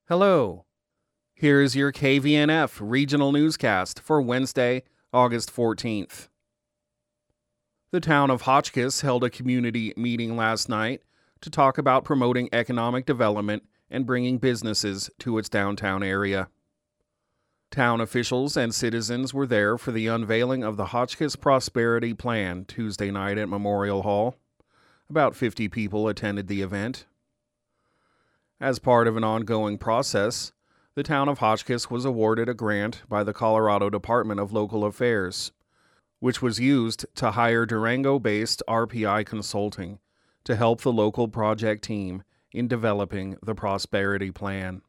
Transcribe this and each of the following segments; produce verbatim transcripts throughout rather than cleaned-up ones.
Hello. Here is your K V N F regional newscast for Wednesday, August fourteenth. The town of Hotchkiss held a community meeting last night to talk about promoting economic development and bringing businesses to its downtown area. Town officials and citizens were there for the unveiling of the Hotchkiss Prosperity Plan Tuesday night at Memorial Hall. About fifty people attended the event. As part of an ongoing process, the town of Hotchkiss was awarded a grant by the Colorado Department of Local Affairs, which was used to hire Durango-based R P I Consulting to help the local project team in developing the Prosperity Plan.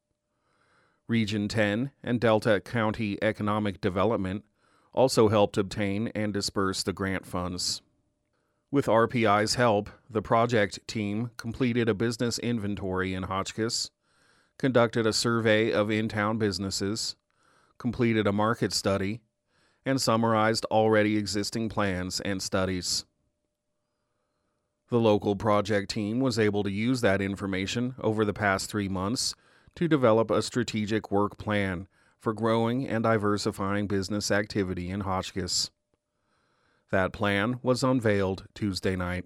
Region ten and Delta County Economic Development also helped obtain and disperse the grant funds. With R P I's help, the project team completed a business inventory in Hotchkiss, conducted a survey of in-town businesses, completed a market study, and summarized already existing plans and studies. The local project team was able to use that information over the past three months to develop a strategic work plan for growing and diversifying business activity in Hotchkiss. That plan was unveiled Tuesday night.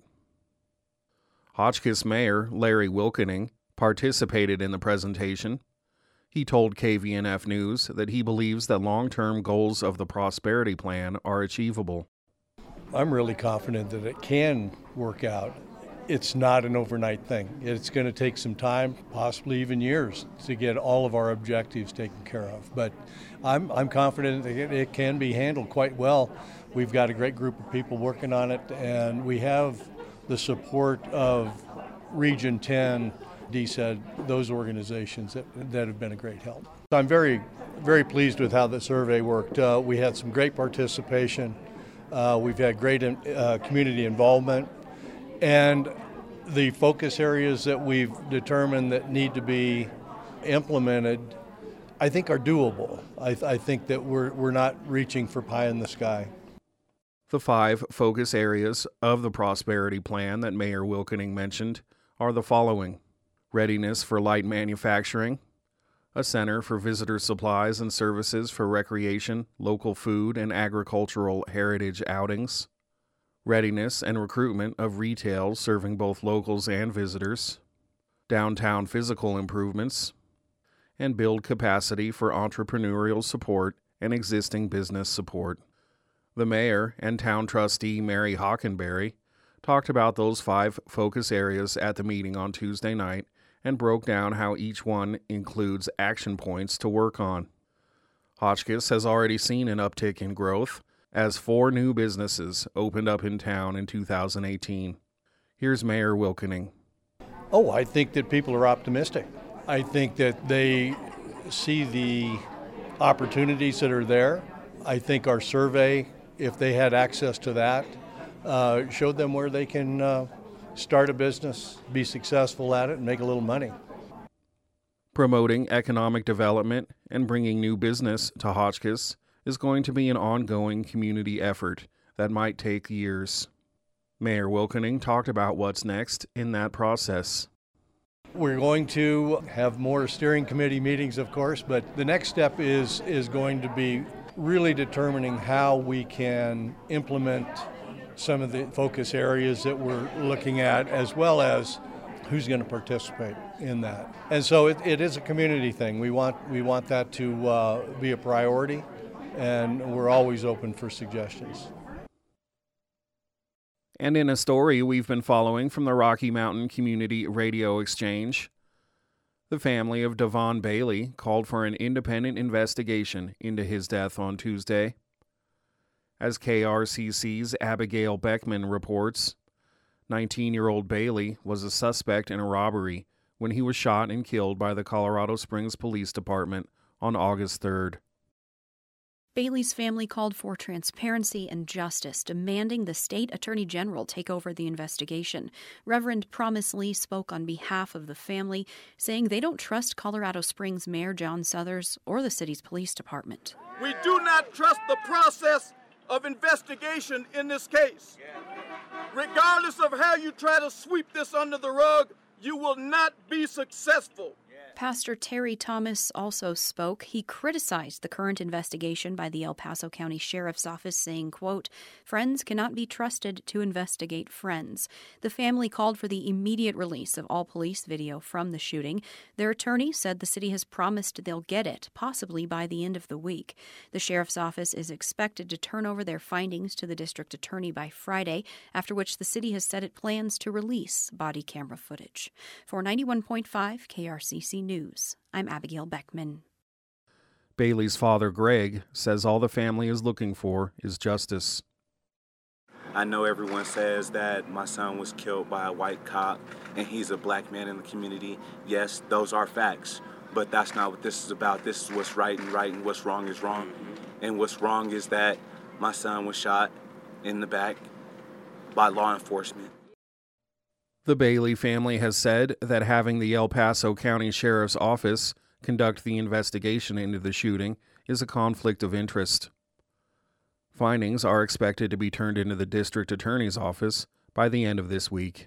Hotchkiss Mayor Larry Wilkening participated in the presentation. He told K V N F News that he believes that long-term goals of the Prosperity Plan are achievable. I'm really confident that it can work out. It's not an overnight thing. It's going to take some time, possibly even years, to get all of our objectives taken care of. But I'm, I'm confident that it, it can be handled quite well. We've got a great group of people working on it, and we have the support of Region ten, D S E D, those organizations that, that have been a great help. I'm very, very pleased with how the survey worked. Uh, we had some great participation. Uh, we've had great uh, community involvement. And the focus areas that we've determined that need to be implemented, I think are doable. I, th- I think that we're we're not reaching for pie in the sky. The five focus areas of the Prosperity Plan that Mayor Wilkening mentioned are the following: readiness for light manufacturing, a center for visitor supplies and services for recreation, local food, and agricultural heritage outings, readiness and recruitment of retail serving both locals and visitors, downtown physical improvements, and build capacity for entrepreneurial support and existing business support. The mayor and town trustee Mary Hockenberry talked about those five focus areas at the meeting on Tuesday night and broke down how each one includes action points to work on. Hotchkiss has already seen an uptick in growth as four new businesses opened up in town in two thousand eighteen. Here's Mayor Wilkening. Oh, I think that people are optimistic. I think that they see the opportunities that are there. I think our survey, if they had access to that, uh, showed them where they can uh, start a business, be successful at it, and make a little money. Promoting economic development and bringing new business to Hotchkiss is going to be an ongoing community effort that might take years. Mayor Wilkening talked about what's next in that process. We're going to have more steering committee meetings, of course, but the next step is is going to be really determining how we can implement some of the focus areas that we're looking at, as well as who's going to participate in that. And so it, it is a community thing. We want we want that to uh, be a priority, and we're always open for suggestions. And in a story we've been following from the Rocky Mountain Community Radio Exchange, the family of Devon Bailey called for an independent investigation into his death on Tuesday. As K R C C's Abigail Beckman reports, nineteen-year-old Bailey was a suspect in a robbery when he was shot and killed by the Colorado Springs Police Department on August third. Bailey's family called for transparency and justice, demanding the state attorney general take over the investigation. Reverend Promise Lee spoke on behalf of the family, saying they don't trust Colorado Springs Mayor John Suthers or the city's police department. We do not trust the process of investigation in this case. Regardless of how you try to sweep this under the rug, you will not be successful. Pastor Terry Thomas also spoke. He criticized the current investigation by the El Paso County Sheriff's Office, saying, quote, "Friends cannot be trusted to investigate friends." The family called for the immediate release of all police video from the shooting. Their attorney said the city has promised they'll get it, possibly by the end of the week. The Sheriff's Office is expected to turn over their findings to the district attorney by Friday, after which the city has said it plans to release body camera footage. For ninety-one point five K R C C News, I'm Abigail Beckman. Bailey's father, Greg, says all the family is looking for is justice. I know everyone says that my son was killed by a white cop and he's a black man in the community. Yes, those are facts, but that's not what this is about. This is what's right and right and what's wrong is wrong. And what's wrong is that my son was shot in the back by law enforcement. The Bailey family has said that having the El Paso County Sheriff's Office conduct the investigation into the shooting is a conflict of interest. Findings are expected to be turned into the district attorney's office by the end of this week.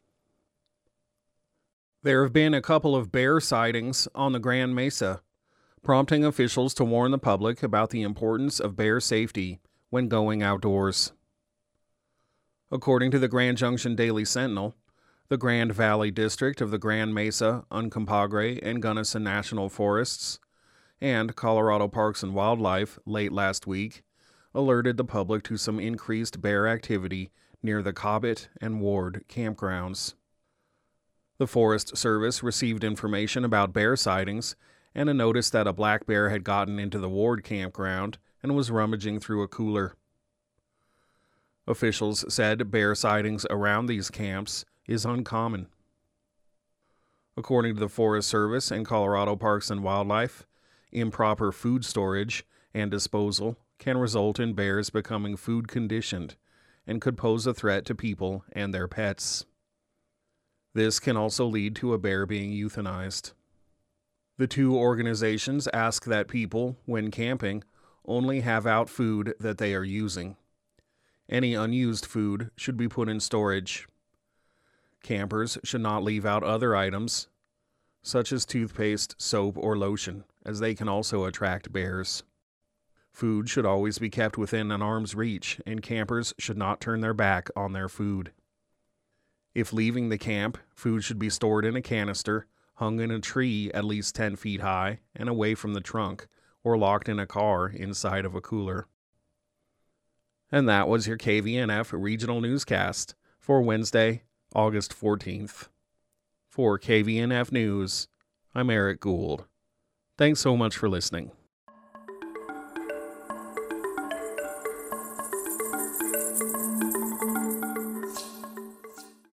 There have been a couple of bear sightings on the Grand Mesa, prompting officials to warn the public about the importance of bear safety when going outdoors. According to the Grand Junction Daily Sentinel, the Grand Valley District of the Grand Mesa, Uncompahgre, and Gunnison National Forests, and Colorado Parks and Wildlife late last week alerted the public to some increased bear activity near the Cobbett and Ward campgrounds. The Forest Service received information about bear sightings and a notice that a black bear had gotten into the Ward campground and was rummaging through a cooler. Officials said bear sightings around these camps is uncommon. According to the Forest Service and Colorado Parks and Wildlife, improper food storage and disposal can result in bears becoming food conditioned and could pose a threat to people and their pets. This can also lead to a bear being euthanized. The two organizations ask that people, when camping, only have out food that they are using. Any unused food should be put in storage. Campers should not leave out other items, such as toothpaste, soap, or lotion, as they can also attract bears. Food should always be kept within an arm's reach, and campers should not turn their back on their food. If leaving the camp, food should be stored in a canister, hung in a tree at least ten feet high and away from the trunk, or locked in a car inside of a cooler. And that was your K V N F Regional Newscast for Wednesday, August fourteenth. For K V N F News, I'm Eric Gould. Thanks so much for listening.